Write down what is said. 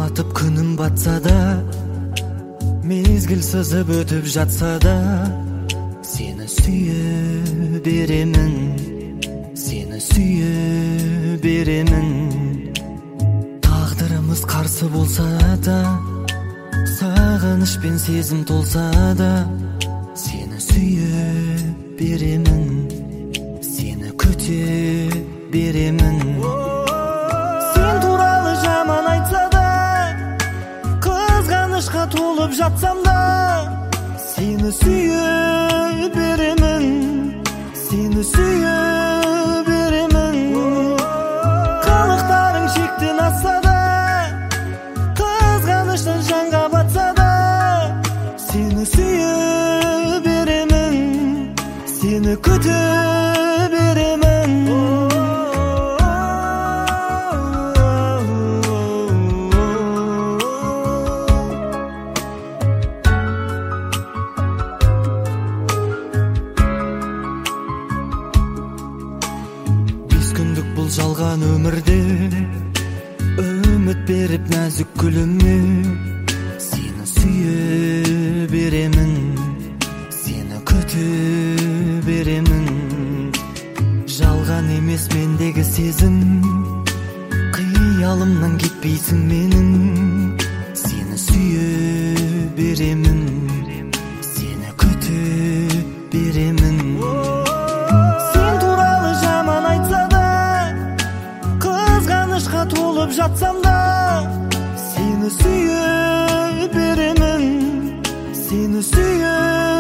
батып күнім батса да, мезгіл сызып өтіп жатса да, сені сүйе беремін, сені сүйе беремін. Тағдырымыз қарсы болса да, сағыныш пен сезім толса да, сені сүйе беремін, сені күте беремін. Сен туралы жаман айтса да, қызғанышқа толып жатсам да, сені сүйе беремін, сені сүйе беремін. Қылықтарың шектен асса да, қызғаныштан жанға батса да, сені сүйе беремін, сені күте беремін. Бұл жалған өмірде үміт беріп нәзік күліме, сені сүйе беремін, сені күте беремін. Жалған емес мендегі сезім, қиялымнан кетпейсің менің, сені сүйе беремін, сені күте беремін. Толып жатсам да, сені сүйе беремін, сені сүйе